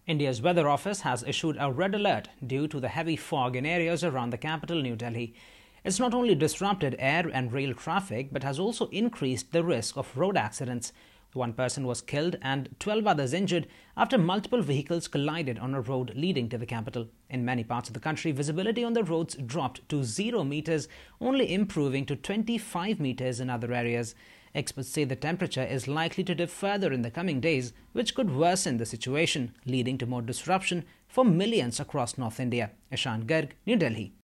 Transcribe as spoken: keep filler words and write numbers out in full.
India's Weather Office has issued a red alert due to the heavy fog in areas around the capital, New Delhi. It's not only disrupted air and rail traffic but has also increased the risk of road accidents. One person was killed and twelve others injured after multiple vehicles collided on a road leading to the capital. In many parts of the country, visibility on the roads dropped to zero meters, only improving to twenty-five meters in other areas. Experts say the temperature is likely to dip further in the coming days, which could worsen the situation, leading to more disruption for millions across North India. Ishan Garg, New Delhi.